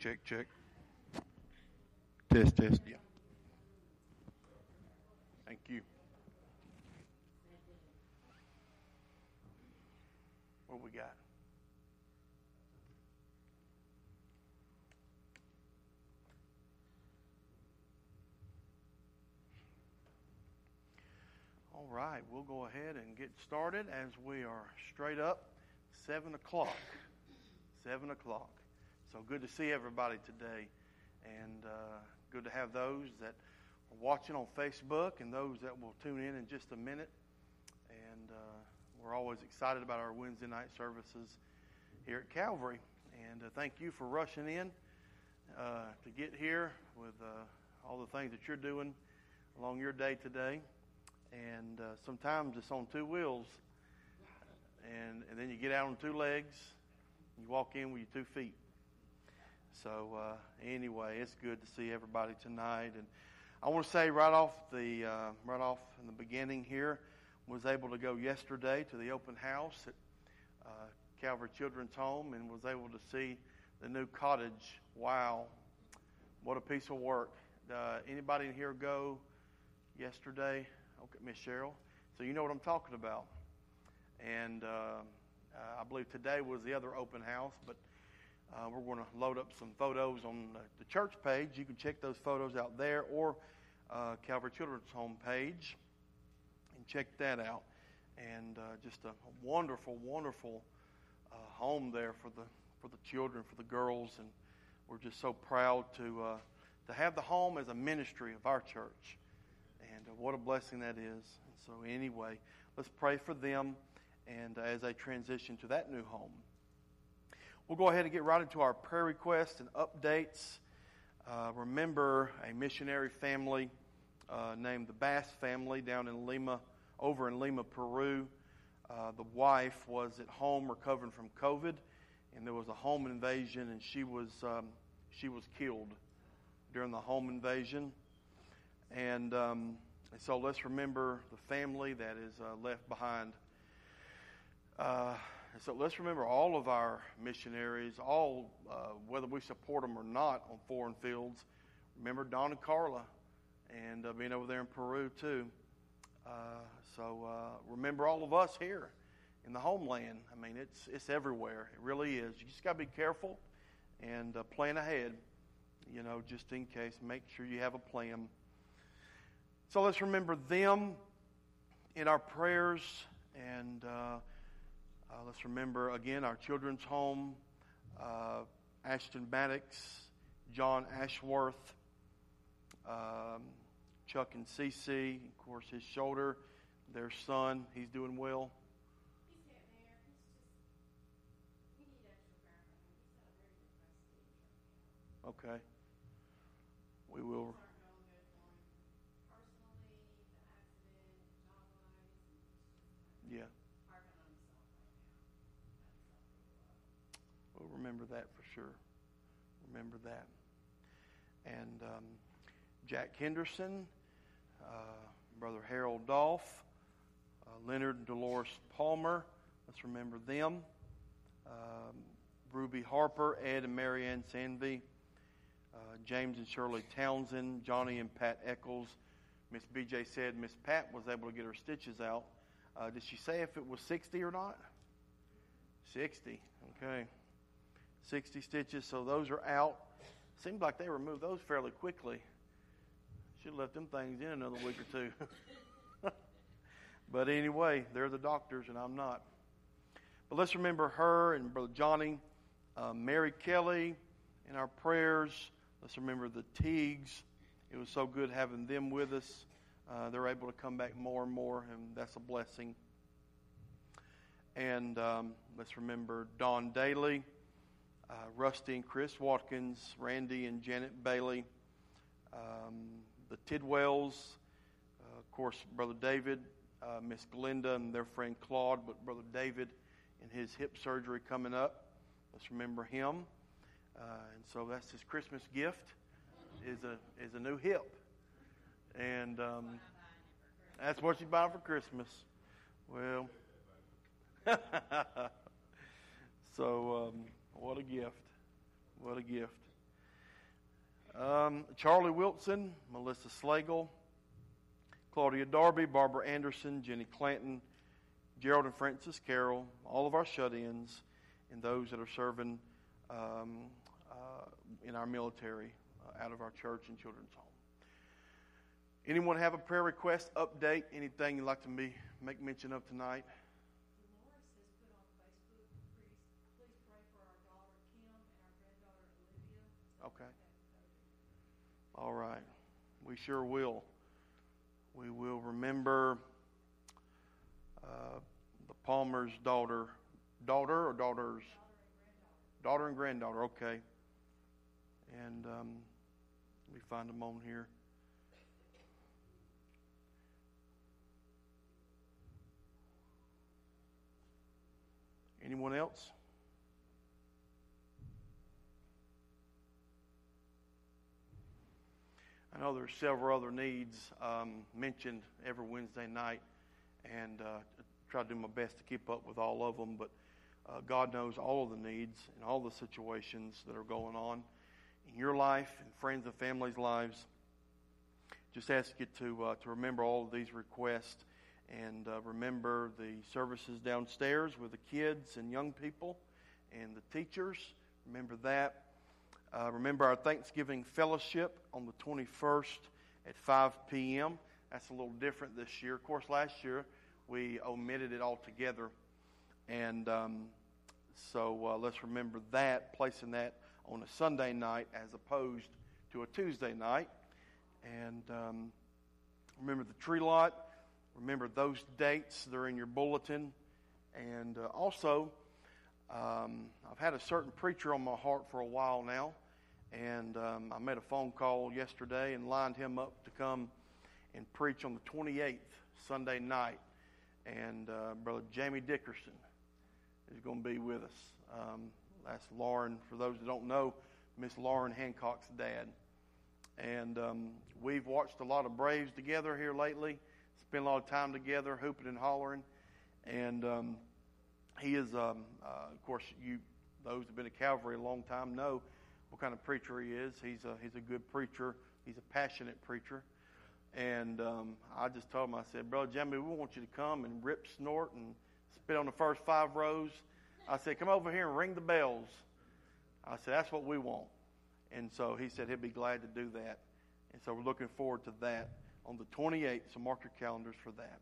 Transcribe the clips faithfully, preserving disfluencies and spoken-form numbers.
check, check. Test, test, yeah. Thank you. What we got? All right, we'll go ahead and get started as we are straight up seven o'clock. Seven o'clock. So good to see everybody today, and uh, good to have those that are watching on Facebook and those that will tune in in just a minute. And uh, we're always excited about our Wednesday night services here at Calvary. And uh, thank you for rushing in uh, to get here with uh, all the things that you're doing along your day today. And uh, sometimes it's on two wheels, and, and then you get out on two legs, you walk in with your two feet. So uh, anyway, it's good to see everybody tonight. And I want to say right off the uh, right off in the beginning here, was able to go yesterday to the open house at uh, Calvary Children's Home and was able to see the new cottage. Wow, what a piece of work! Uh, anybody in here go yesterday? Okay, Miss Cheryl. So you know what I'm talking about. And uh, uh, I believe today was the other open house, but uh, we're going to load up some photos on the, the church page. You can check those photos out there, or uh, Calvary Children's Home page, and check that out. And uh, just a, a wonderful, wonderful uh, home there for the for the children, for the girls, and we're just so proud to uh, to have the home as a ministry of our church. And uh, what a blessing that is. And so anyway, let's pray for them and uh, as they transition to that new home. We'll go ahead and get right into our prayer requests and updates. Uh, remember a missionary family uh, named the Bass family down in Lima, over in Lima, Peru. Uh, the wife was at home recovering from COVID, and there was a home invasion, and she was um, she was killed during the home invasion. And um, so let's remember the family that is uh, left behind. Uh, so let's remember all of our missionaries, all uh, whether we support them or not on foreign fields. Remember Don and Carla, and uh, being over there in Peru too. Uh, so uh, remember all of us here in the homeland. I mean, it's it's everywhere. It really is. You just got to be careful and uh, plan ahead. You know, just in case, make sure you have a plan. So let's remember them in our prayers, and uh, uh, let's remember again our children's home, uh, Ashton Maddox, John Ashworth, um, Chuck and Cece, of course his shoulder, their son, he's doing well. He's getting there. He's just, we need extra care for him. He's at a very depressed stage right now. Okay. We will. Yeah. We'll remember that for sure. Remember that. And um, Jack Henderson, uh, Brother Harold Dolph, uh, Leonard and Dolores Palmer. Let's remember them. Um, Ruby Harper, Ed and Marianne Sanvey, uh, James and Shirley Townsend, Johnny and Pat Eccles. Miss B J said Miss Pat was able to get her stitches out. Uh, did she say if it was sixty or not? sixty. Okay. sixty stitches. So those are out. Seems like they removed those fairly quickly. Should have left them things in another week or two. But anyway, they're the doctors and I'm not. But let's remember her and Brother Johnny, uh, Mary Kelly in our prayers. Let's remember the Teagues. It was so good having them with us. Uh, they're able to come back more and more, and that's a blessing. And um, let's remember Don Daly, uh, Rusty and Chris Watkins, Randy and Janet Bailey, um, the Tidwells, uh, of course, Brother David, uh, Miss Glenda, and their friend Claude, but Brother David and his hip surgery coming up. Let's remember him. Uh, and so that's his Christmas gift, is a is a new hip. And um, that's what you buy for Christmas. Well, so um, what a gift. What a gift. Um, Charlie Wilson, Melissa Slagle, Claudia Darby, Barbara Anderson, Jenny Clanton, Gerald and Francis Carroll, all of our shut-ins, and those that are serving um, uh, in our military uh, out of our church and children's home. Anyone have a prayer request, update, anything you'd like to me make mention of tonight? Dolores has put on Facebook, please, please pray for our daughter Kim and our granddaughter Olivia. So Okay. that- All right. We sure will. We will remember uh, the Palmer's daughter. Daughter or daughters? Daughter and granddaughter. Daughter and granddaughter, okay. And um, let me find them on here. Anyone else? I know there's several other needs um, mentioned every Wednesday night, and uh, try to do my best to keep up with all of them, but uh, God knows all of the needs and all the situations that are going on in your life and friends and family's lives. Just ask you to uh, to remember all of these requests, and uh, remember the services downstairs with the kids and young people and the teachers. Remember that. Uh, remember our Thanksgiving fellowship on the twenty-first at five p.m. That's a little different this year. Of course, last year we omitted it altogether. And um, so uh, let's remember that, placing that on a Sunday night as opposed to a Tuesday night. And um, remember the tree lot. Remember those dates. They're in your bulletin. And uh, also, um, I've had a certain preacher on my heart for a while now. And um, I made a phone call yesterday and lined him up to come and preach on the twenty-eighth, Sunday night. And uh, Brother Jamie Dickerson is going to be with us. Um, that's Lauren, for those that don't know, Miss Lauren Hancock's dad. And um, we've watched a lot of Braves together here lately, spent a lot of time together, hooping and hollering. And um, he is, um, uh, of course, you those who've been at Calvary a long time know what kind of preacher he is. He's a, he's a good preacher. He's a passionate preacher. And um, I just told him, I said, Brother Jimmy, we want you to come and rip, snort, and spit on the first five rows. I said, come over here and ring the bells. I said, that's what we want. And so he said he'd be glad to do that. And so we're looking forward to that on the twenty-eighth, so mark your calendars for that.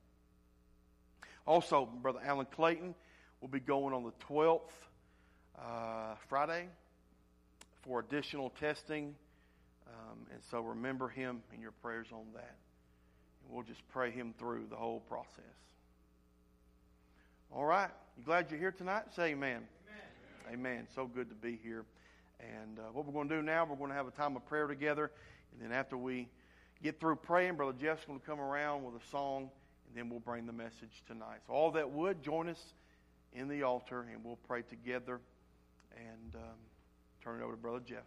Also, Brother Alan Clayton will be going on the twelfth, uh, Friday, for additional testing. Um, and so remember him in your prayers on that. And we'll just pray him through the whole process. All right. You glad you're here tonight? Say amen. Amen. Amen. So good to be here. And uh, what we're going to do now, we're going to have a time of prayer together. And then after we get through praying, Brother Jeff's going to come around with a song, and then we'll bring the message tonight. So all that would, join us in the altar, and we'll pray together and um, turn it over to Brother Jeff.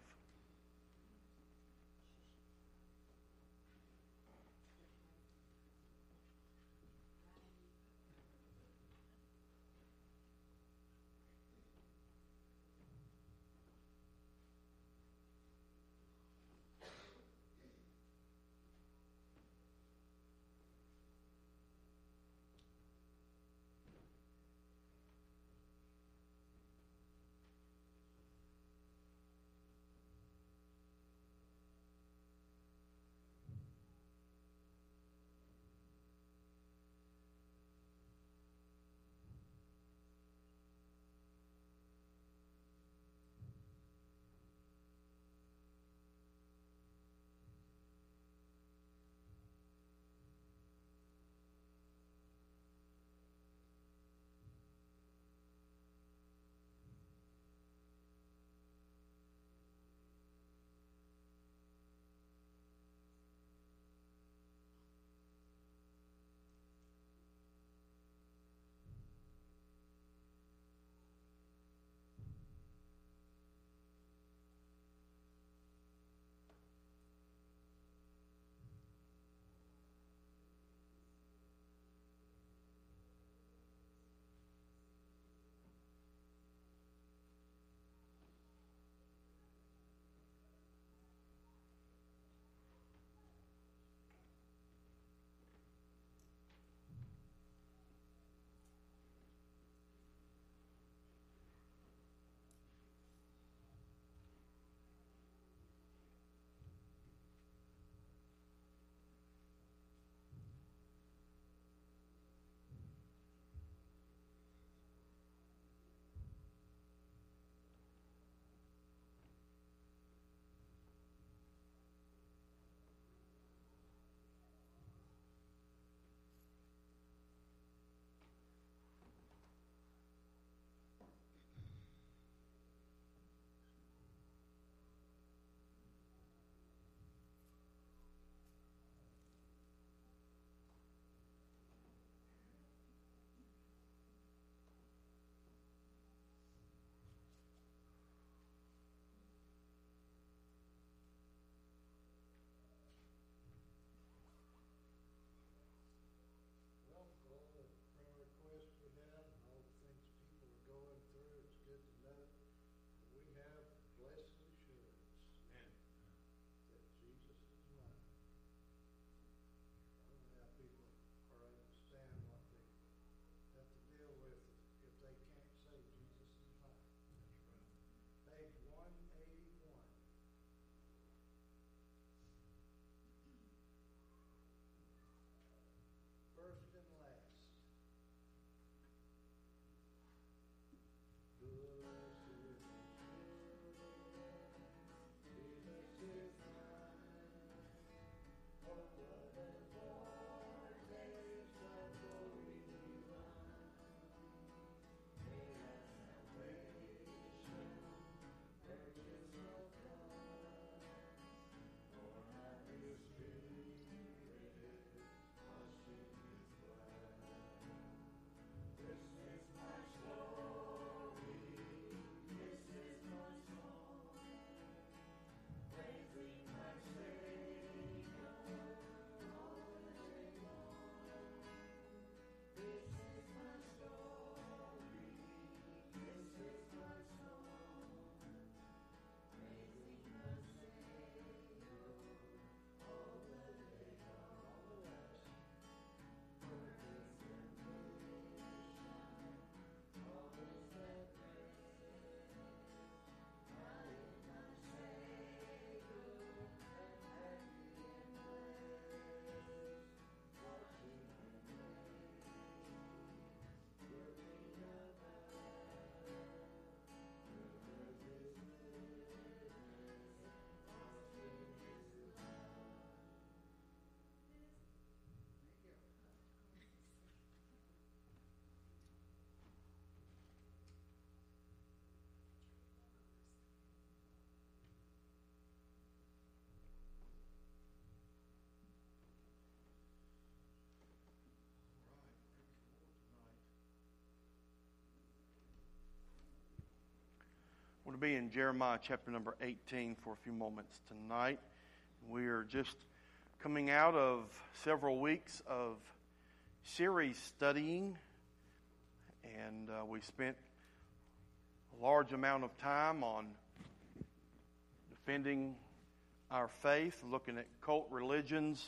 going to be in Jeremiah chapter number eighteen for a few moments tonight. We are just coming out of several weeks of series studying, and uh, we spent a large amount of time on defending our faith, looking at cult religions,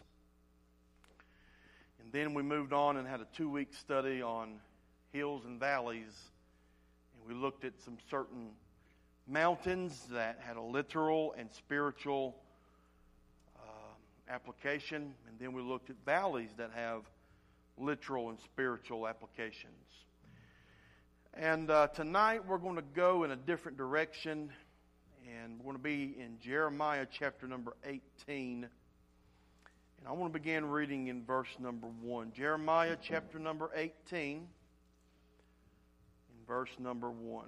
and then we moved on and had a two-week study on hills and valleys, and we looked at some certain mountains that had a literal and spiritual uh, application, and then we looked at valleys that have literal and spiritual applications. And uh, tonight we're going to go in a different direction, and we're going to be in Jeremiah chapter number eighteen. And I want to begin reading in verse number one. Jeremiah chapter number eighteen, in verse number one.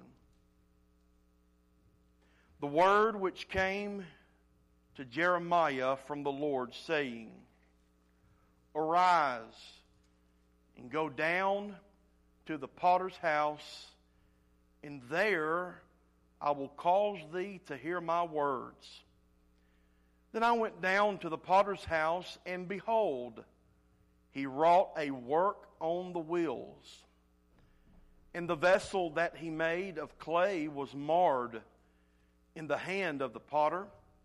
The word which came to Jeremiah from the Lord, saying, Arise, and go down to the potter's house, and there I will cause thee to hear my words. Then I went down to the potter's house, and behold, he wrought a work on the wheels. And the vessel that he made of clay was marred in the hand of the potter.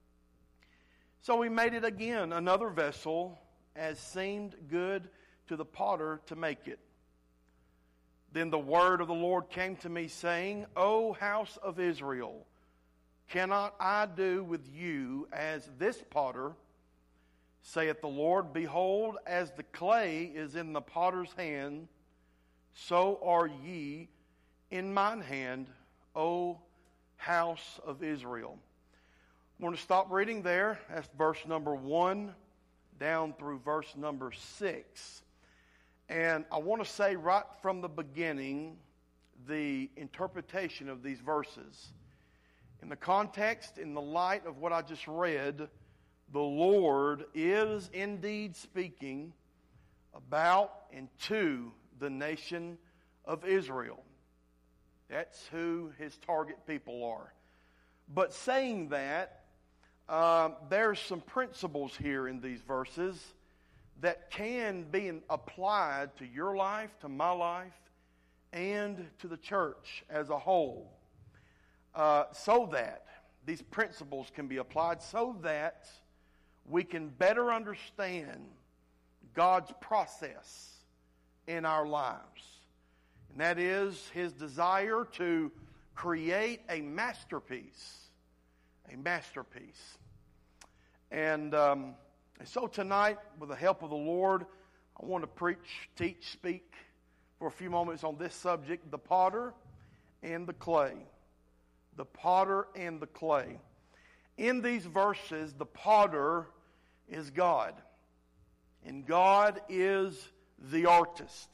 So he made it again, another vessel, as seemed good to the potter to make it. Then the word of the Lord came to me, saying, O house of Israel, cannot I do with you as this potter, saith the Lord? Behold, as the clay is in the potter's hand, so are ye in mine hand, O house of Israel. I'm going to stop reading there. That's verse number one down through verse number six. And I want to say right from the beginning the interpretation of these verses. In the context, in the light of what I just read, the Lord is indeed speaking about and to the nation of Israel. That's who his target people are. But saying that, um, there's some principles here in these verses that can be applied to your life, to my life, and to the church as a whole. Uh, so that these principles can be applied so that we can better understand God's process in our lives. And that is his desire to create a masterpiece. A masterpiece. And, um, and so tonight, with the help of the Lord, I want to preach, teach, speak for a few moments on this subject, the potter and the clay. The potter and the clay. In these verses, the potter is God. And God is the artist.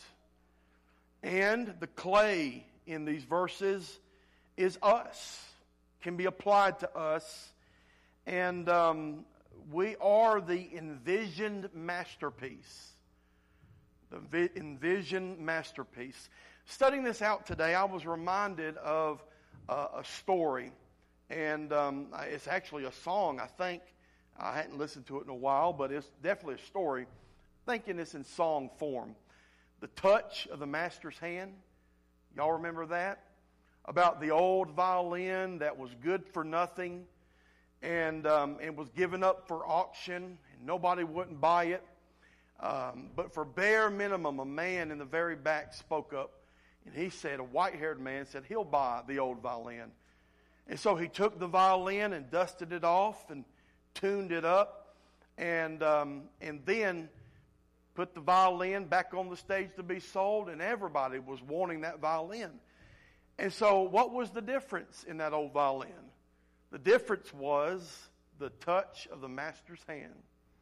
And the clay in these verses is us, can be applied to us. And um, we are the envisioned masterpiece. The vi- envisioned masterpiece. Studying this out today, I was reminded of uh, a story. And um, it's actually a song, I think. I hadn't listened to it in a while, but it's definitely a story. Thinking it's in song form. The touch of the master's hand. Y'all remember that? About the old violin that was good for nothing and um, and was given up for auction, and nobody wouldn't buy it. Um, but for bare minimum, a man in the very back spoke up, and he said, a white-haired man said, he'll buy the old violin. And so he took the violin and dusted it off and tuned it up, and um, and then put the violin back on the stage to be sold, and everybody was wanting that violin. And so what was the difference in that old violin? The difference was the touch of the master's hand.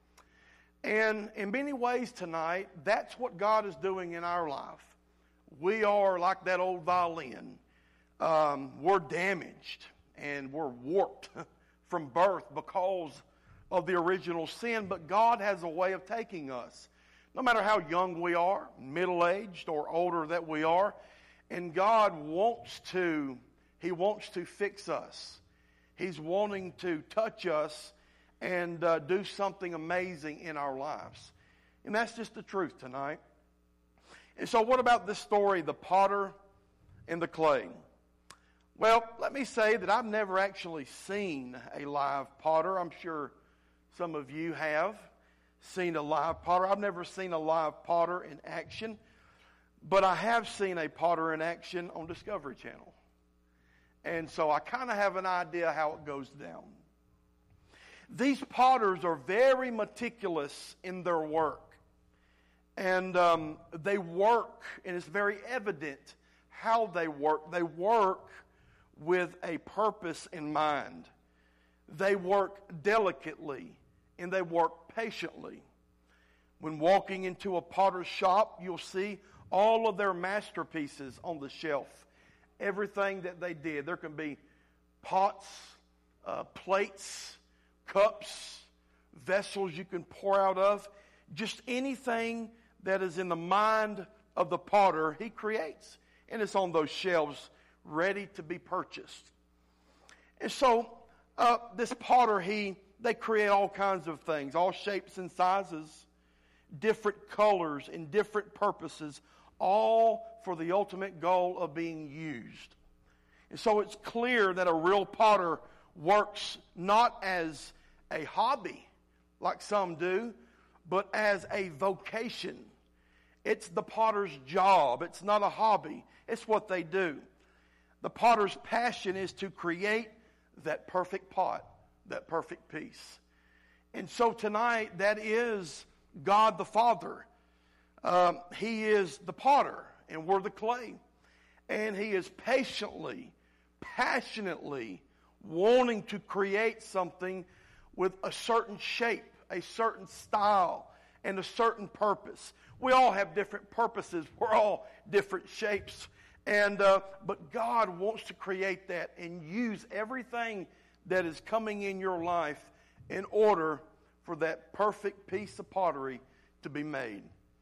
And in many ways tonight, that's what God is doing in our life. We are like that old violin. Um, we're damaged and we're warped from birth because of the original sin, but God has a way of taking us. No matter how young we are, middle-aged or older that we are, and God wants to He wants to fix us. He's wanting to touch us and uh, do something amazing in our lives. And that's just the truth tonight. And so what about this story, the potter and the clay? Well, let me say that I've never actually seen a live potter. I'm sure some of you have seen a live potter. I've never seen a live potter in action, but I have seen a potter in action on Discovery Channel. And so I kind of have an idea how it goes down. These potters are very meticulous in their work. And um, they work, and it's very evident how they work. They work with a purpose in mind. They work delicately, and they work patiently. When walking into a potter's shop, you'll see all of their masterpieces on the shelf. Everything that they did. There can be pots, uh, plates, cups, vessels you can pour out of. Just anything that is in the mind of the potter, he creates. And it's on those shelves ready to be purchased. And so uh, this potter, he they create all kinds of things, all shapes and sizes, different colors and different purposes, all for the ultimate goal of being used. And so it's clear that a real potter works not as a hobby, like some do, but as a vocation. It's the potter's job. It's not a hobby. It's what they do. The potter's passion is to create that perfect pot, that perfect piece. And so tonight, that is God the Father. Um, he is the potter, and we're the clay. And He is patiently, passionately wanting to create something with a certain shape, a certain style, and a certain purpose. We all have different purposes. We're all different shapes. And uh, but God wants to create that and use everything that is coming in your life in order for that perfect piece of pottery to be made.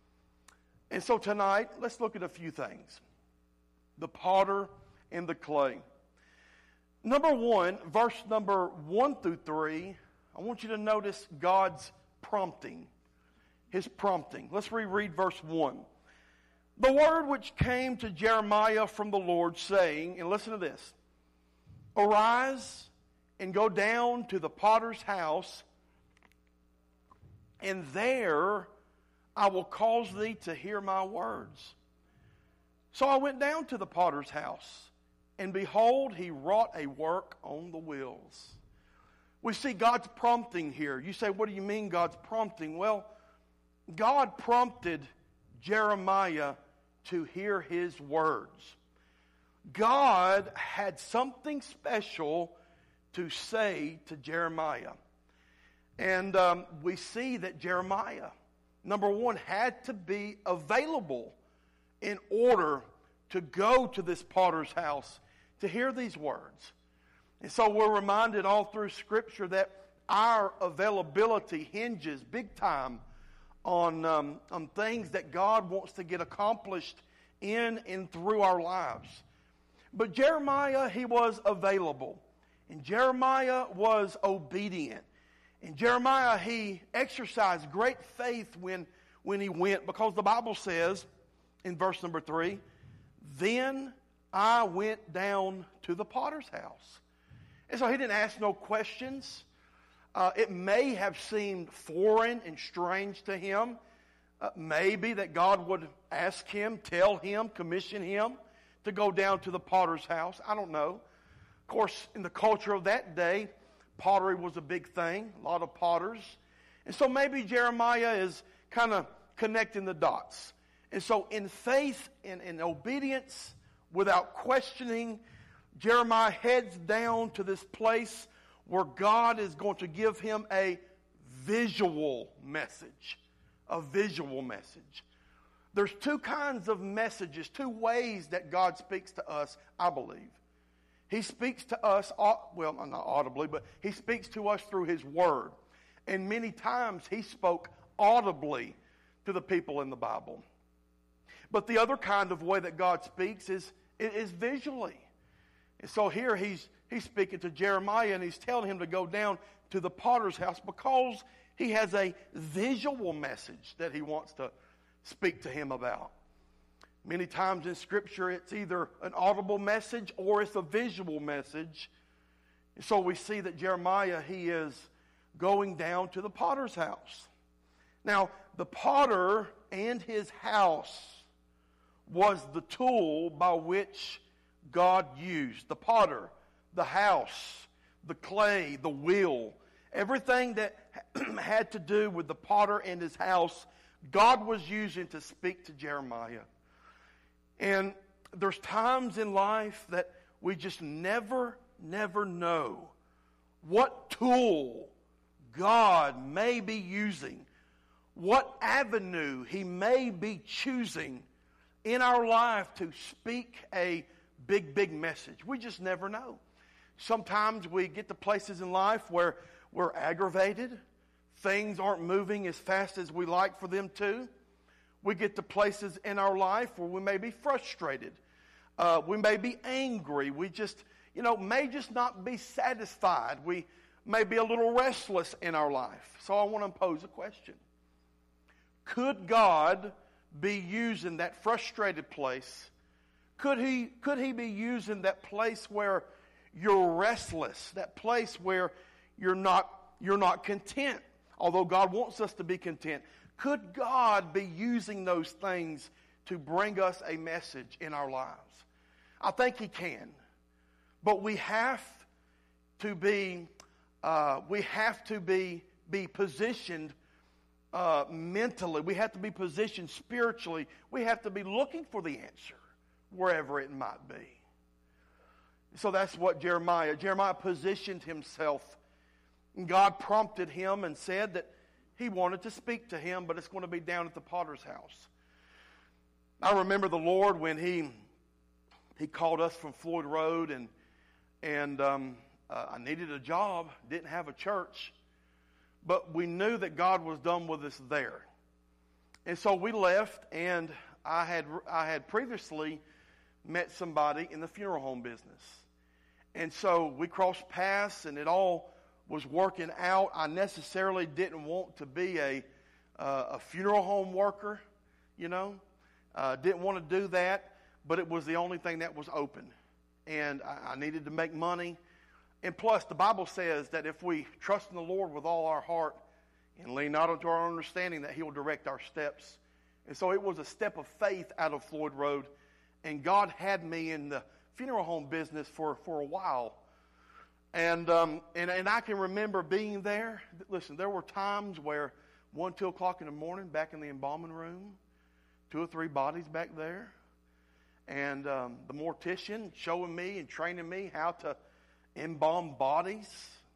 And so tonight, let's look at a few things. The potter and the clay. Number one, verse number one through three, I want you to notice God's prompting. His prompting. Let's reread verse one. The word which came to Jeremiah from the Lord, saying, and listen to this, arise and go down to the potter's house, and there I will cause thee to hear my words. So I went down to the potter's house, and behold, he wrought a work on the wheels. We see God's prompting here. You say, what do you mean God's prompting? Well, God prompted Jeremiah to hear his words. God had something special to say to Jeremiah. And um, we see that Jeremiah, number one, had to be available in order to go to this potter's house to hear these words. And so we're reminded all through Scripture that our availability hinges big time on, um, on things that God wants to get accomplished in and through our lives. But Jeremiah, he was available. And Jeremiah was obedient. And Jeremiah, he exercised great faith when, when he went, because the Bible says in verse number three, then I went down to the potter's house. And so he didn't ask no questions. Uh, it may have seemed foreign and strange to him. Uh, maybe that God would ask him, tell him, commission him to go down to the potter's house. I don't know. Of course, in the culture of that day, pottery was a big thing, a lot of potters. And so maybe Jeremiah is kind of connecting the dots. And so in faith and in obedience, without questioning, Jeremiah heads down to this place where God is going to give him a visual message. A visual message. There's two kinds of messages, two ways that God speaks to us, I believe. He speaks to us, well, not audibly, but He speaks to us through His Word. And many times He spoke audibly to the people in the Bible. But the other kind of way that God speaks is, is visually. And so here he's, he's speaking to Jeremiah, and he's telling him to go down to the potter's house because he has a visual message that he wants to speak to him about. Many times in Scripture, it's either an audible message or it's a visual message. And so we see that Jeremiah, he is going down to the potter's house. Now, the potter and his house was the tool by which God used. The potter, the house, the clay, the wheel, everything that had to do with the potter and his house, God was using to speak to Jeremiah. And there's times in life that we just never, never know what tool God may be using, what avenue He may be choosing in our life to speak a big, big message. We just never know. Sometimes we get to places in life where we're aggravated. Things aren't moving as fast as we like for them to. We get to places in our life where we may be frustrated. Uh, we may be angry. We just, you know, may just not be satisfied. We may be a little restless in our life. So I want to pose a question. Could God be using that frustrated place? Could he, could he be using that place where you're restless, that place where you're not, you're not content, although God wants us to be content? Could God be using those things to bring us a message in our lives? I think He can. But we have to be, uh, we have to be, be positioned uh, mentally. We have to be positioned spiritually. We have to be looking for the answer wherever it might be. So that's what Jeremiah, Jeremiah positioned himself. And God prompted him and said that He wanted to speak to him, but it's going to be down at the potter's house. I remember the Lord when He He called us from Floyd Road, and and um, uh, I needed a job, didn't have a church, but we knew that God was done with us there, and so we left. And I had I had previously met somebody in the funeral home business, and so we crossed paths, and it all was working out. I necessarily didn't want to be a uh, a funeral home worker, you know. Uh, didn't want to do that, but it was the only thing that was open. And I, I needed to make money. And plus, the Bible says that if we trust in the Lord with all our heart and lean not unto our understanding, that He will direct our steps. And so it was a step of faith out of Floyd Road. And God had me in the funeral home business for, for a while. And, um, and and I can remember being there. Listen, there were times where one, two o'clock in the morning, back in the embalming room, two or three bodies back there, and um, the mortician showing me and training me how to embalm bodies.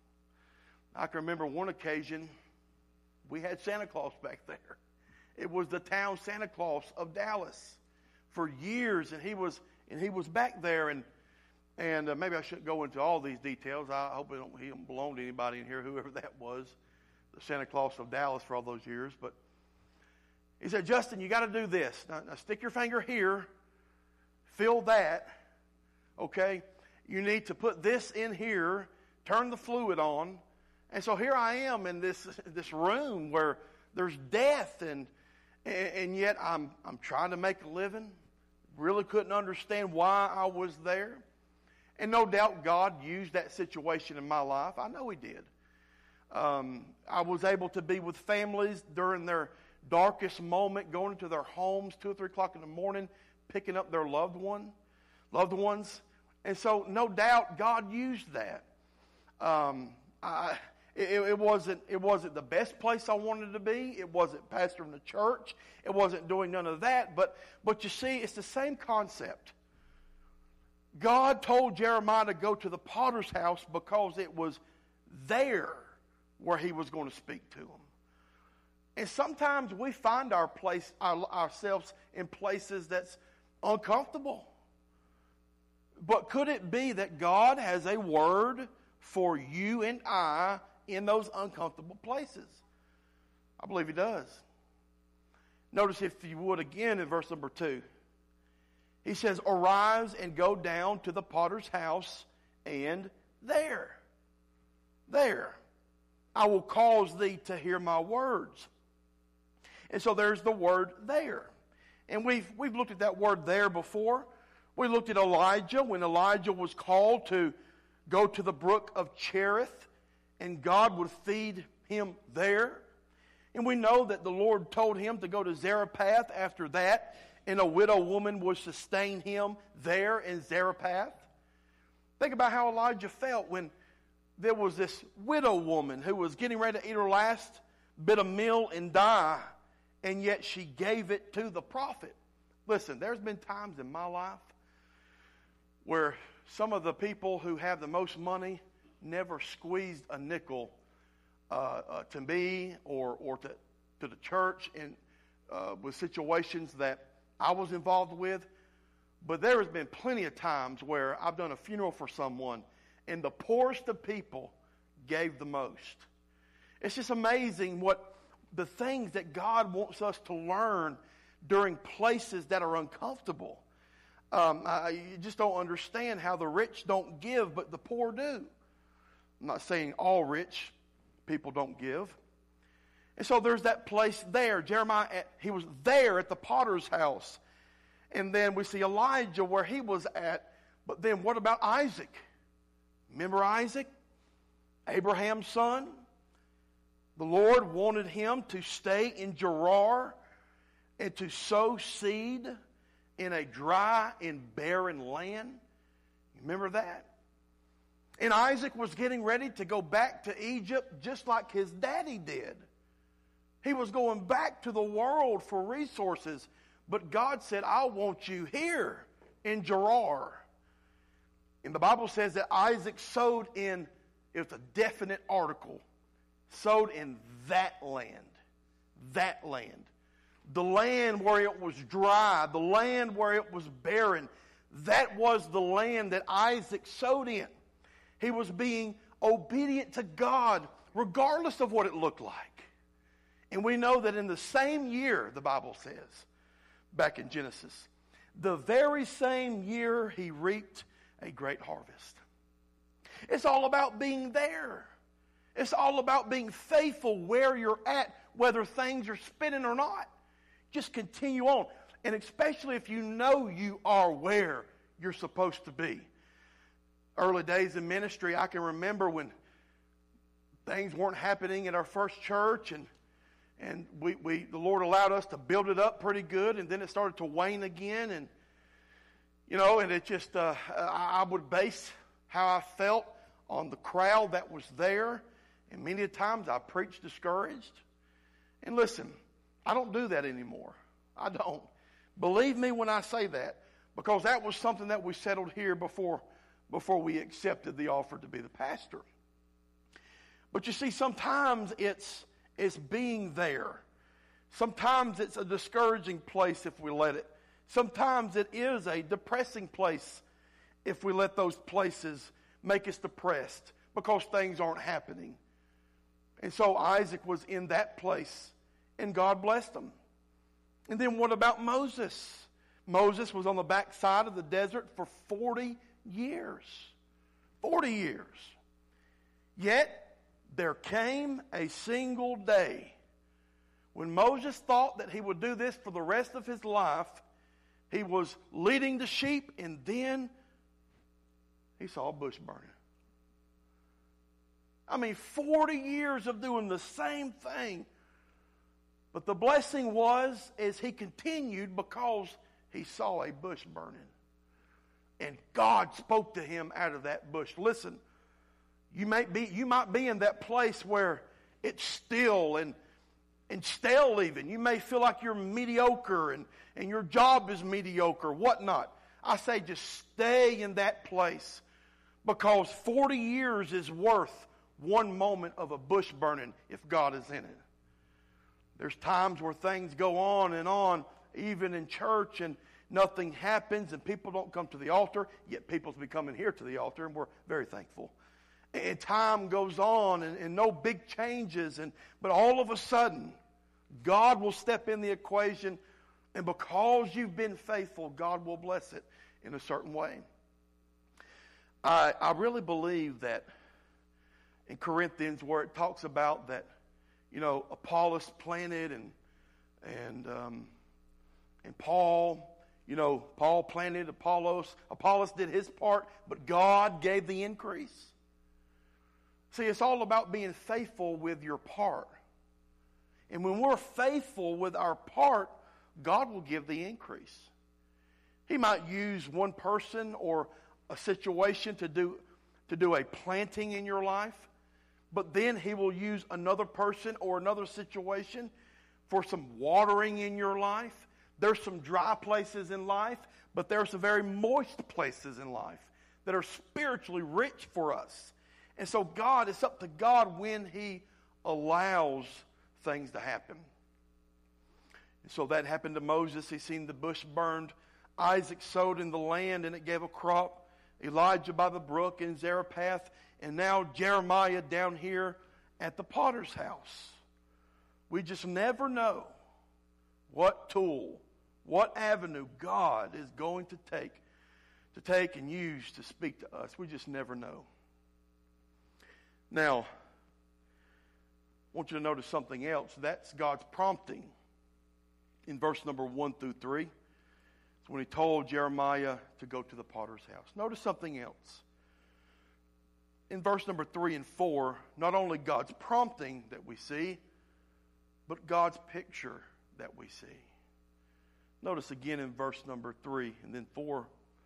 I can remember one occasion we had Santa Claus back there. It was the town Santa Claus of Dallas for years, and he was and he was back there. And. And uh, maybe I shouldn't go into all these details. I hope it don't, he don't belong to anybody in here, whoever that was, the Santa Claus of Dallas for all those years. But he said, Justin, you got to do this. Now, now stick your finger here. Fill that. Okay? You need to put this in here. Turn the fluid on. And so here I am in this this room where there's death, and and, and yet I'm I'm trying to make a living. Really couldn't understand why I was there. And no doubt God used that situation in my life. I know He did. Um, I was able to be with families during their darkest moment, going into their homes two or three o'clock in the morning, picking up their loved one, loved ones. And so no doubt God used that. Um, I, it, it wasn't it wasn't the best place I wanted to be. It wasn't pastoring the church. It wasn't doing none of that. But but you see, it's the same concept. God told Jeremiah to go to the potter's house because it was there where He was going to speak to him. And sometimes we find our place, our, ourselves in places that's uncomfortable. But could it be that God has a word for you and I in those uncomfortable places? I believe He does. Notice, if you would, again in verse number two. He says, arise and go down to the potter's house, and there, there, I will cause thee to hear my words. And so there's the word there. And we've, we've looked at that word there before. We looked at Elijah when Elijah was called to go to the brook of Cherith, and God would feed him there. And we know that the Lord told him to go to Zarephath after that, and a widow woman would sustain him there in Zarephath. Think about how Elijah felt when there was this widow woman who was getting ready to eat her last bit of meal and die, and yet she gave it to the prophet. Listen, there's been times in my life where some of the people who have the most money never squeezed a nickel uh, uh, to me or, or to, to the church in, uh, with situations that I was involved with. But there has been plenty of times where I've done a funeral for someone and the poorest of people gave the most. It's just amazing what the things that God wants us to learn during places that are uncomfortable. Um, I, you just don't understand how the rich don't give, but the poor do. I'm not saying all rich people don't give. And so there's that place there. Jeremiah, he was there at the potter's house. And then we see Elijah where he was at. But then what about Isaac? Remember Isaac? Abraham's son? The Lord wanted him to stay in Gerar and to sow seed in a dry and barren land. Remember that? And Isaac was getting ready to go back to Egypt just like his daddy did. He was going back to the world for resources. But God said, I want you here in Gerar. And the Bible says that Isaac sowed in, it was a definite article, sowed in that land. That land. The land where it was dry, the land where it was barren. That was the land that Isaac sowed in. He was being obedient to God regardless of what it looked like. And we know that in the same year, the Bible says, back in Genesis, the very same year he reaped a great harvest. It's all about being there. It's all about being faithful where you're at, whether things are spinning or not. Just continue on. And especially if you know you are where you're supposed to be. Early days in ministry, I can remember when things weren't happening at our first church, and and we, we the Lord allowed us to build it up pretty good, and then it started to wane again, and you know, and it just uh, I would base how I felt on the crowd that was there, and many times I preached discouraged. And listen, I don't do that anymore. I don't. Believe me when I say that, because that was something that we settled here before before we accepted the offer to be the pastor. But you see, sometimes it's it's being there. Sometimes it's a discouraging place if we let it. Sometimes it is a depressing place if we let those places make us depressed because things aren't happening. And so Isaac was in that place, and God blessed him. And then what about Moses? Moses was on the backside of the desert for forty years. forty years. Yet there came a single day when Moses thought that he would do this for the rest of his life. He was leading the sheep, and then he saw a bush burning. I mean, forty years of doing the same thing. But the blessing was, as he continued, because he saw a bush burning. And God spoke to him out of that bush. Listen, you might be, you might be in that place where it's still and, and stale even. You may feel like you're mediocre and, and your job is mediocre, whatnot. I say just stay in that place, because forty years is worth one moment of a bush burning if God is in it. There's times where things go on and on, even in church, and nothing happens, and people don't come to the altar, yet people's be coming here to the altar, and we're very thankful. And time goes on, and, and no big changes, and but all of a sudden, God will step in the equation, And because you've been faithful, God will bless it in a certain way. I, I really believe that in Corinthians, where it talks about that, you know, Apollos planted and and um, and Paul, you know, Paul planted, Apollos, Apollos did his part, but God gave the increase. See, it's all about being faithful with your part. And when we're faithful with our part, God will give the increase. He might use one person or a situation to do to do a planting in your life, but then He will use another person or another situation for some watering in your life. There's some dry places in life, but there's some very moist places in life that are spiritually rich for us. And so God, it's up to God when He allows things to happen. And so that happened to Moses. He seen the bush burned. Isaac sowed in the land and it gave a crop. Elijah by the brook in Zarephath. And now Jeremiah down here at the potter's house. We just never know what tool, what avenue God is going to take, to take and use to speak to us. We just never know. Now, I want you to notice something else. That's God's prompting in verse number one through three. It's when He told Jeremiah to go to the potter's house. Notice something else. In verse number three and four, not only God's prompting that we see, but God's picture that we see. Notice again in verse number three and then four.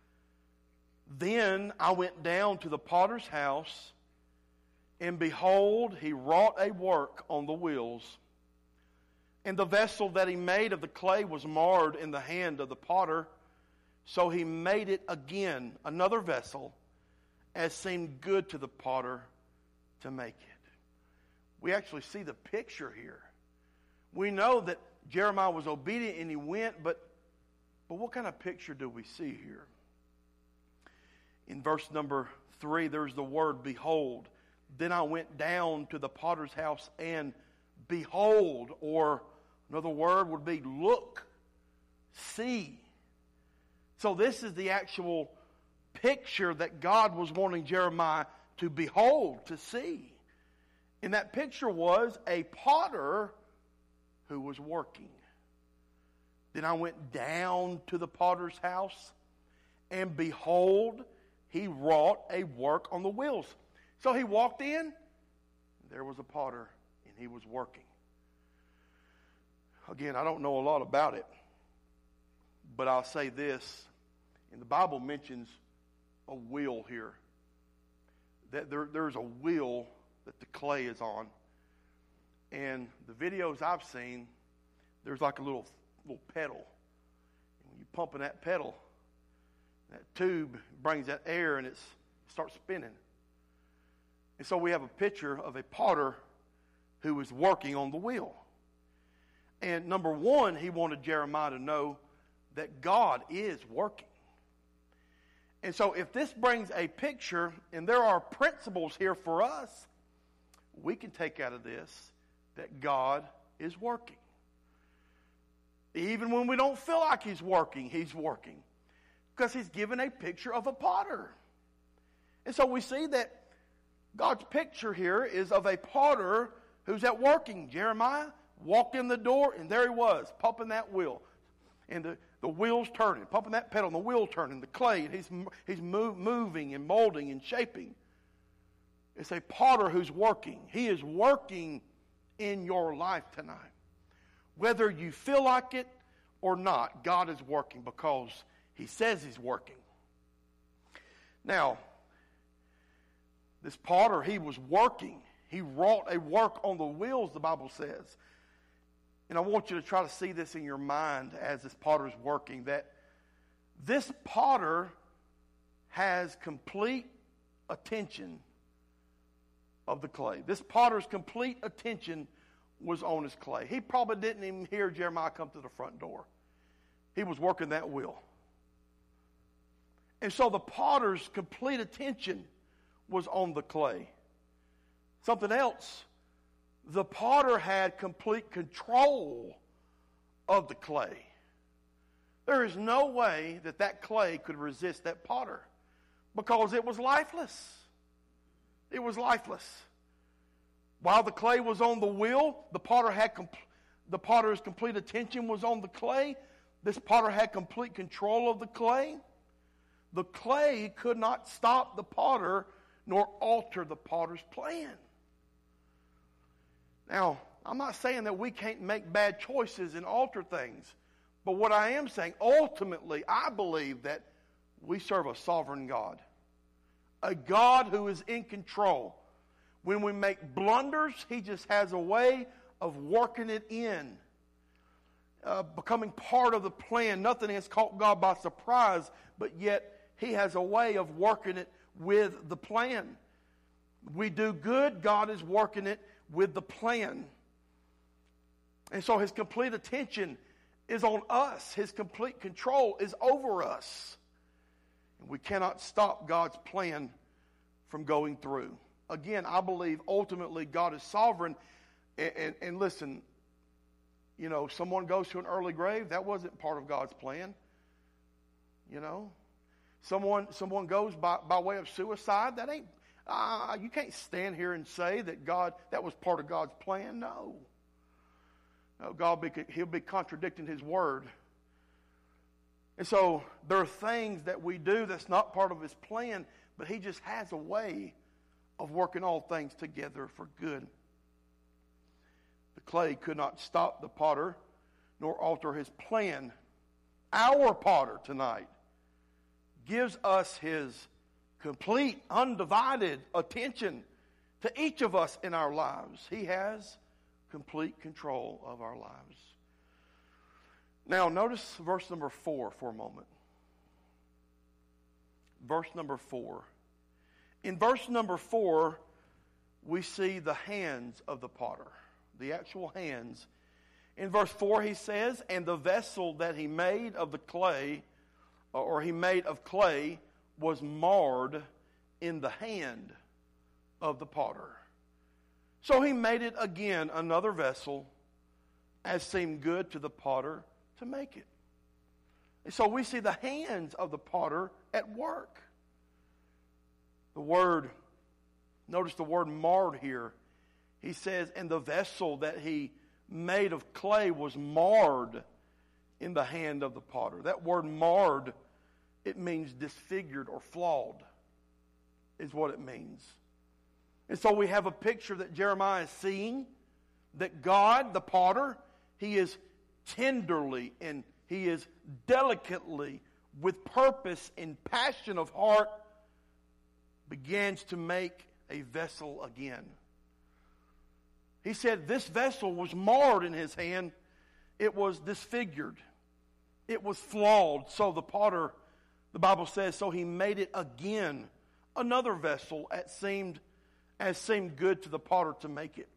Then I went down to the potter's house, and behold, he wrought a work on the wheels. And the vessel that he made of the clay was marred in the hand of the potter. So he made it again, another vessel, as seemed good to the potter to make it. We actually see the picture here. We know that Jeremiah was obedient and he went, but, but what kind of picture do we see here? In verse number three, there's the word behold. Then I went down to the potter's house and behold, or another word would be look, see. So this is the actual picture that God was wanting Jeremiah to behold, to see. And that picture was a potter who was working. Then I went down to the potter's house, and behold, he wrought a work on the wheels. So he walked in, there was a potter, and he was working. Again, I don't know a lot about it, but I'll say this. And the Bible mentions a wheel here. That there, there's a wheel that the clay is on. And the videos I've seen, there's like a little little pedal. And when you pump in that pedal, that tube brings that air and it's, it starts spinning. And so we have a picture of a potter who is working on the wheel. And number one, he wanted Jeremiah to know that God is working. And so if this brings a picture, and there are principles here for us, we can take out of this that God is working. Even when we don't feel like He's working, He's working. Because He's given a picture of a potter. And so we see that God's picture here is of a potter who's at working. Jeremiah walked in the door, and there he was, pumping that wheel. And the, the wheel's turning, pumping that pedal, and the wheel turning, the clay, and he's, he's move, moving and molding and shaping. It's a potter who's working. He is working in your life tonight. Whether you feel like it or not, God is working because He says He's working. Now, this potter, he was working. He wrought a work on the wheels, the Bible says. And I want you to try to see this in your mind as this potter's working, that this potter has complete attention of the clay. This potter's complete attention was on his clay. He probably didn't even hear Jeremiah come to the front door. He was working that wheel. And so the potter's complete attention was on the clay. Something else, the potter had complete control of the clay. There is no way that that clay could resist that potter because it was lifeless. It was lifeless. While the clay was on the wheel, the potter had compl- the potter's complete attention was on the clay. This potter had complete control of the clay. The clay could not stop the potter nor alter the potter's plan. Now, I'm not saying that we can't make bad choices and alter things. But what I am saying, ultimately, I believe that we serve a sovereign God. A God who is in control. When we make blunders, He just has a way of working it in. Uh, becoming part of the plan. Nothing has caught God by surprise, but yet He has a way of working it with the plan. We do good, God is working it with the plan. And so His complete attention is on us. His complete control is over us. And we cannot stop God's plan from going through. Again, I believe ultimately God is sovereign. And, and, and listen, you know, someone goes to an early grave, that wasn't part of God's plan. You know, someone someone goes by, by way of suicide, that ain't, uh, you can't stand here and say that God, that was part of God's plan. No. No, God, be, He'll be contradicting His word. And so there are things that we do that's not part of His plan, but He just has a way of working all things together for good. The clay could not stop the potter nor alter his plan. Our potter tonight gives us His complete, undivided attention to each of us in our lives. He has complete control of our lives. Now, notice verse number four for a moment. Verse number four. In verse number four, we see the hands of the potter, the actual hands. In verse four, he says, and the vessel that he made of the clay, or he made of clay, was marred in the hand of the potter. So he made it again another vessel, as seemed good to the potter to make it. And so we see the hands of the potter at work. The word, notice the word marred here. He says, and the vessel that he made of clay was marred in the hand of the potter. That word marred, it means disfigured or flawed, is what it means. And so we have a picture that Jeremiah is seeing, that God, the potter, He is tenderly and He is delicately, with purpose and passion of heart, begins to make a vessel again. He said this vessel was marred in His hand. It was disfigured. It was flawed. So the potter, the Bible says, so He made it again, another vessel as seemed, as seemed good to the potter to make it.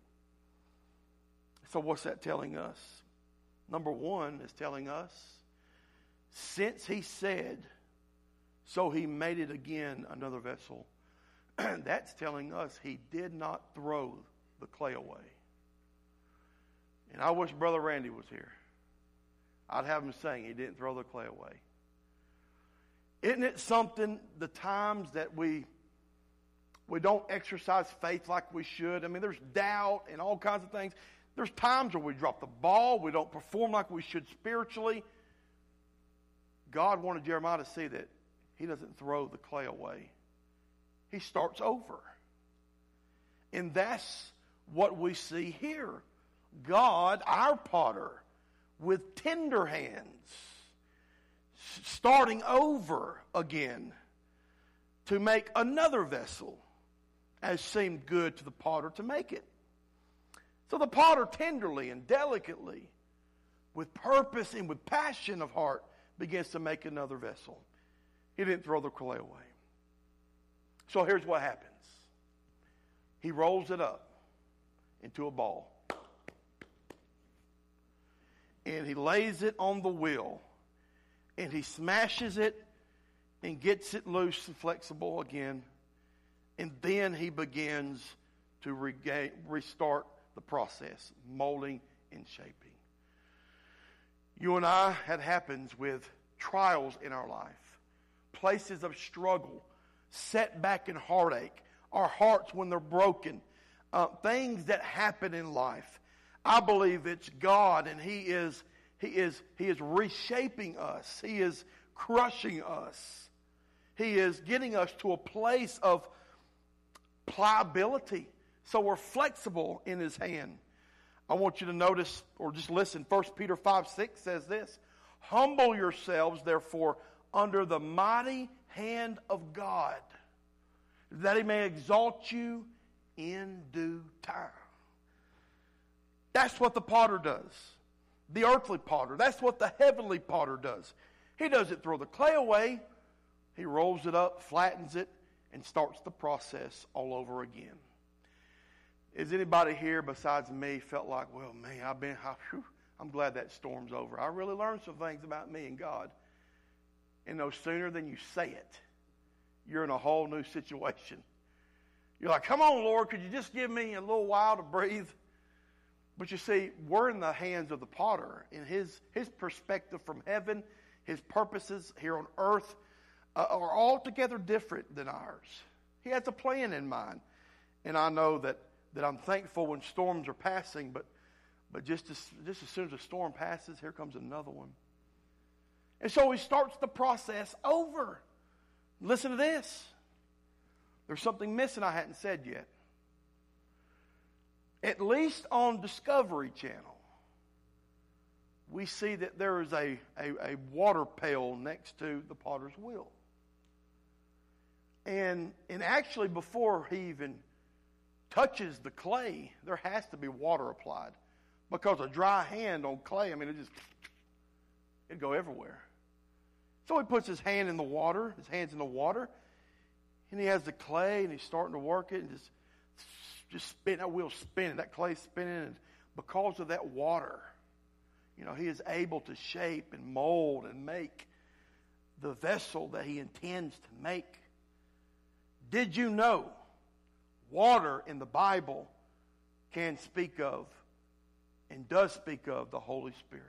So what's that telling us? Number one is telling us, since He said, so He made it again another vessel, that's telling us He did not throw the clay away. And I wish Brother Randy was here. I'd have him saying He didn't throw the clay away. Isn't it something, the times that we we don't exercise faith like we should? I mean, there's doubt and all kinds of things. There's times where we drop the ball. We don't perform like we should spiritually. God wanted Jeremiah to see that He doesn't throw the clay away. He starts over. And that's what we see here. God, our potter, with tender hands, starting over again to make another vessel as seemed good to the potter to make it. So the potter tenderly and delicately, with purpose and with passion of heart, begins to make another vessel. He didn't throw the clay away. So here's what happens. He rolls it up into a ball. And he lays it on the wheel. And he smashes it and gets it loose and flexible again. And then he begins to regain, restart the process, molding and shaping. You and I, that happens with trials in our life, places of struggle, setback and heartache, our hearts when they're broken, uh, things that happen in life. I believe it's God, and He is He is He is reshaping us. He is crushing us. He is getting us to a place of pliability, so we're flexible in His hand. I want you to notice, or just listen, First Peter five six says this, humble yourselves, therefore, under the mighty hand of God, that He may exalt you in due time. That's what the potter does. The earthly potter. That's what the heavenly potter does. He doesn't throw the clay away. He rolls it up, flattens it, and starts the process all over again. Is anybody here besides me felt like, well, man, I've been, I, whew, I'm glad that storm's over. I really learned some things about me and God. And no sooner than you say it, you're in a whole new situation. You're like, come on, Lord, could you just give me a little while to breathe? But you see, we're in the hands of the potter. And his, his perspective from heaven, his purposes here on earth uh, are altogether different than ours. He has a plan in mind. And I know that, that I'm thankful when storms are passing, but, but just, as, just as soon as a storm passes, here comes another one. And so he starts the process over. Listen to this. There's something missing I hadn't said yet. At least on Discovery Channel, we see that there is a, a, a water pail next to the potter's wheel. And, and actually, before he even touches the clay, there has to be water applied. Because a dry hand on clay, I mean, it just, it'd go everywhere. So he puts his hand in the water, his hand's in the water, and he has the clay, and he's starting to work it, and just, just spin, that wheel's spinning, that clay's spinning, and because of that water, you know, he is able to shape and mold and make the vessel that he intends to make. Did you know water in the Bible can speak of and does speak of the Holy Spirit?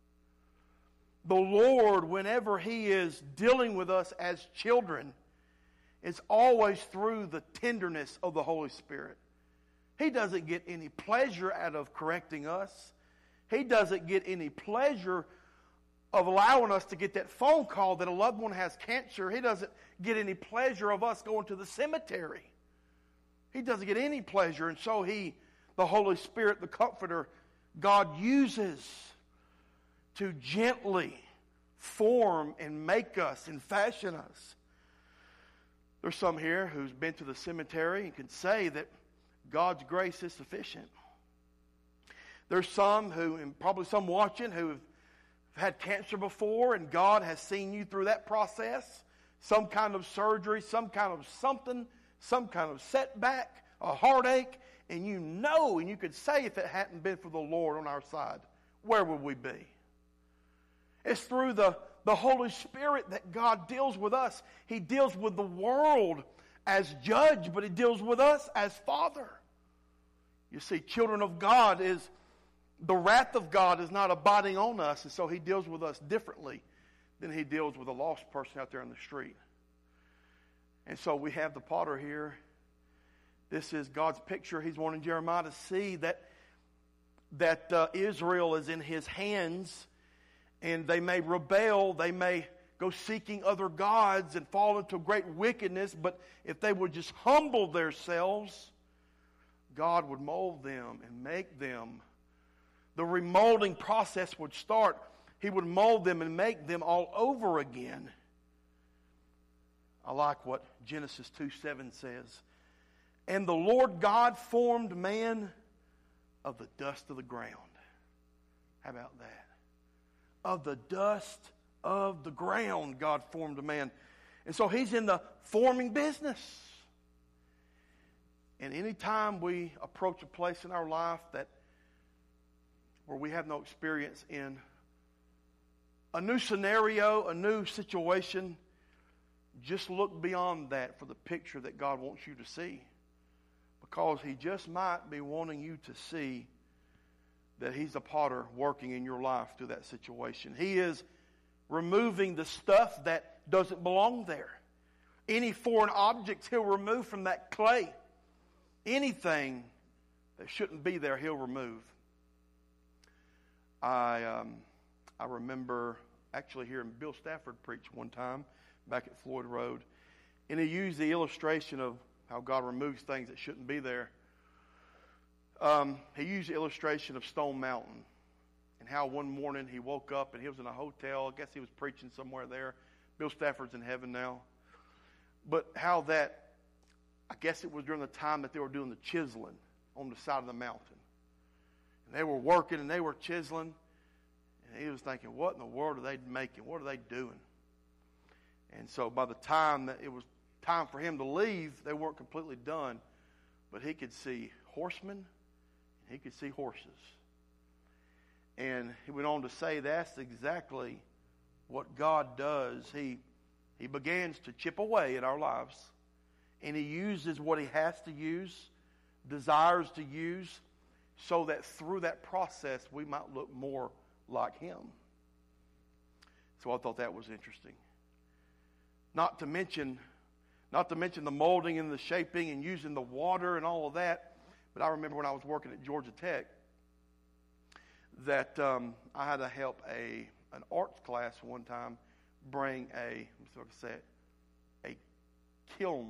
The Lord, whenever He is dealing with us as children, is always through the tenderness of the Holy Spirit. He doesn't get any pleasure out of correcting us. He doesn't get any pleasure of allowing us to get that phone call that a loved one has cancer. He doesn't get any pleasure of us going to the cemetery. He doesn't get any pleasure. And so He, the Holy Spirit, the Comforter, God uses to gently form and make us and fashion us. There's some here who's been to the cemetery and can say that God's grace is sufficient. There's some who, and probably some watching, who have had cancer before, and God has seen you through that process. Some kind of surgery, some kind of something, some kind of setback, a heartache, and you know, and you could say if it hadn't been for the Lord on our side, where would we be? It's through the, the Holy Spirit that God deals with us. He deals with the world as judge, but He deals with us as Father. You see, children of God is, the wrath of God is not abiding on us, and so He deals with us differently than He deals with a lost person out there in the street. And so we have the potter here. This is God's picture. He's wanting Jeremiah to see that, that uh, Israel is in His hands, and they may rebel, they may go seeking other gods and fall into great wickedness, but if they would just humble themselves, God would mold them and make them. The remolding process would start. He would mold them and make them all over again. I like what Genesis two seven says. And the Lord God formed man of the dust of the ground. How about that? Of the dust of the ground, God formed a man. And so He's in the forming business. And anytime we approach a place in our life that where we have no experience in a new scenario, a new situation, just look beyond that for the picture that God wants you to see. Because He just might be wanting you to see that He's a potter working in your life through that situation. He is removing the stuff that doesn't belong there. Any foreign objects He'll remove from that clay. Anything that shouldn't be there, He'll remove. I um, I remember actually hearing Bill Stafford preach one time back at Floyd Road, and he used the illustration of how God removes things that shouldn't be there. Um, he used the illustration of Stone Mountain, and how one morning he woke up and he was in a hotel. I guess he was preaching somewhere there. Bill Stafford's in heaven now. But how that, I guess it was during the time that they were doing the chiseling on the side of the mountain. And they were working and they were chiseling. And he was thinking, what in the world are they making? What are they doing? And so by the time that it was time for him to leave, they weren't completely done. But he could see horsemen and he could see horses. And he went on to say that's exactly what God does. He, he begins to chip away at our lives. And He uses what He has to use, desires to use, so that through that process we might look more like Him. So I thought that was interesting. Not to mention, not to mention the molding and the shaping and using the water and all of that. But I remember when I was working at Georgia Tech that um, I had to help a an arts class one time bring a, I'm sorry to say it, a kiln.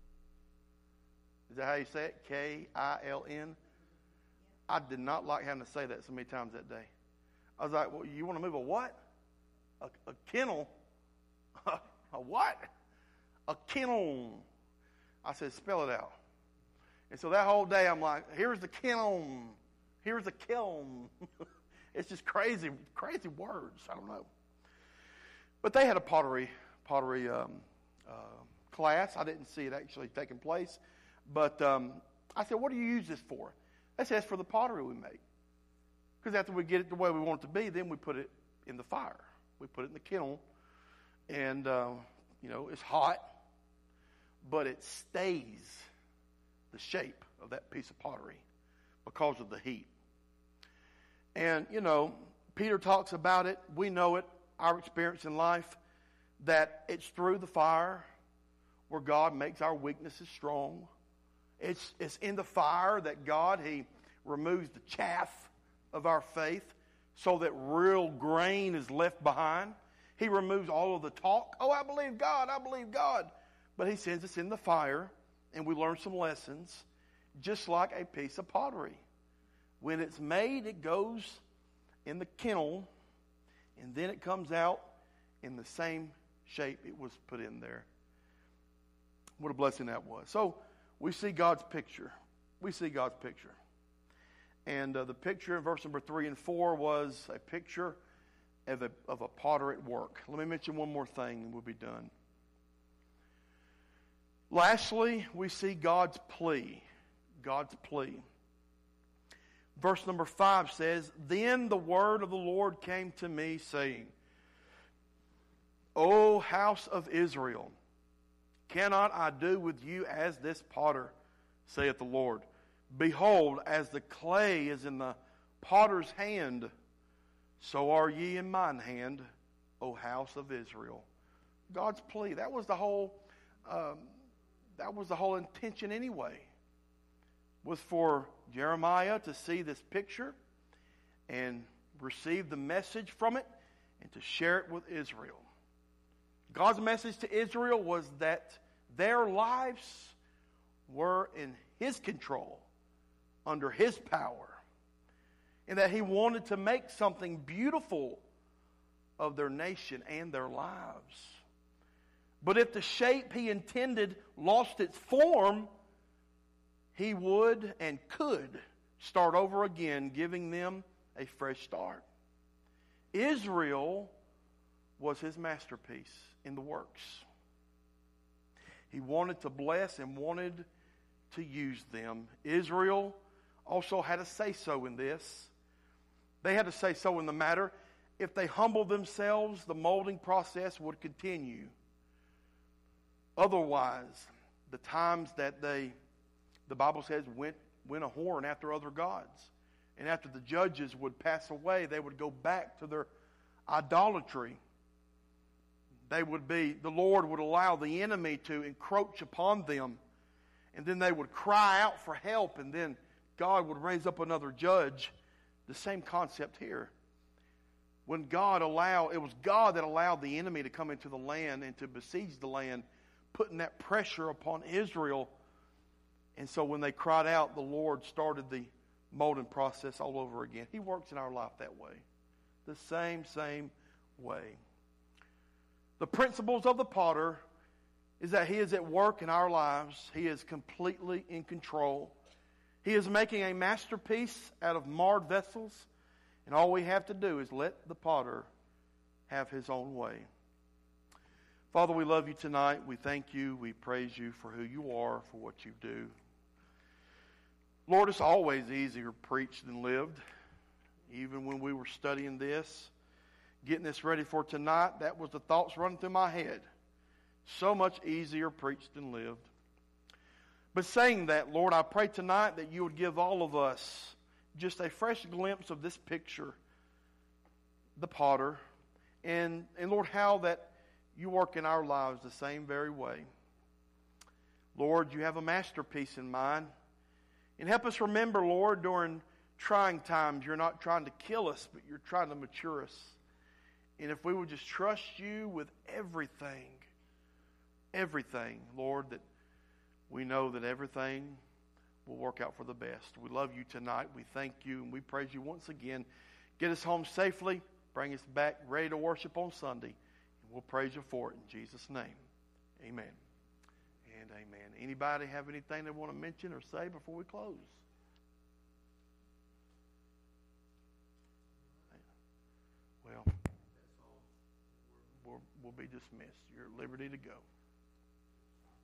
Is that how you say it? K I L N? I did not like having to say that so many times that day. I was like, well, you want to move a what? A, a kennel? A what? A kiln. I said, spell it out. And so that whole day I'm like, here's the kiln. Here's the kiln. It's just crazy, crazy words. I don't know. But they had a pottery pottery um, uh, class. I didn't see it actually taking place. But um, I said, what do you use this for? They said, it's for the pottery we make. Because after we get it the way we want it to be, then we put it in the fire. We put it in the kiln. And, uh, you know, it's hot. But it stays the shape of that piece of pottery because of the heat. And, you know, Peter talks about it. We know it, our experience in life, that it's through the fire where God makes our weaknesses strong. It's, it's in the fire that God, He removes the chaff of our faith so that real grain is left behind. He removes all of the talk. Oh, I believe God, I believe God. But He sends us in the fire and we learn some lessons just like a piece of pottery. When it's made, it goes in the kiln, and then it comes out in the same shape it was put in there. What a blessing that was. So we see God's picture. We see God's picture. And uh, the picture in verse number three and four was a picture of a, of a potter at work. Let me mention one more thing and we'll be done. Lastly, we see God's plea. God's plea. Verse number five says, then the word of the Lord came to me, saying, O house of Israel, cannot I do with you as this potter, saith the Lord? Behold, as the clay is in the potter's hand, so are ye in mine hand, O house of Israel. God's plea. That was the whole, um, that was the whole intention anyway. Was for Jeremiah to see this picture and receive the message from it and to share it with Israel. God's message to Israel was that their lives were in His control, under His power, and that He wanted to make something beautiful of their nation and their lives. But if the shape He intended lost its form, He would and could start over again, giving them a fresh start. Israel was His masterpiece in the works. He wanted to bless and wanted to use them. Israel also had a say-so in this. They had a say-so in the matter. If they humbled themselves, the molding process would continue. Otherwise, the times that they, the Bible says, went, went a whoring after other gods. And after the judges would pass away, they would go back to their idolatry. they would be, the Lord would allow the enemy to encroach upon them, and then they would cry out for help, and then God would raise up another judge. The same concept here. When God allowed, it was God that allowed the enemy to come into the land and to besiege the land, putting that pressure upon Israel. And so when they cried out, the Lord started the molding process all over again. He works in our life that way. The same, same way. The principles of the potter is that He is at work in our lives. He is completely in control. He is making a masterpiece out of marred vessels, and all we have to do is let the potter have his own way. Father, we love you tonight. We thank you. We praise you for who you are, for what you do. Lord, it's always easier preached than lived. Even when we were studying this, getting this ready for tonight, that was the thoughts running through my head. So much easier preached than lived. But saying that, Lord, I pray tonight that you would give all of us just a fresh glimpse of this picture, the potter, and, and Lord, how that you work in our lives the same very way. Lord, you have a masterpiece in mind. And help us remember, Lord, during trying times, you're not trying to kill us, but you're trying to mature us. And if we would just trust you with everything, everything, Lord, that we know that everything will work out for the best. We love you tonight. We thank you and we praise you once again. Get us home safely. Bring us back ready to worship on Sunday. And we'll praise you for it in Jesus' name. Amen and amen. Anybody have anything they want to mention or say before we close? Well, we'll, we'll be dismissed. You're at liberty to go.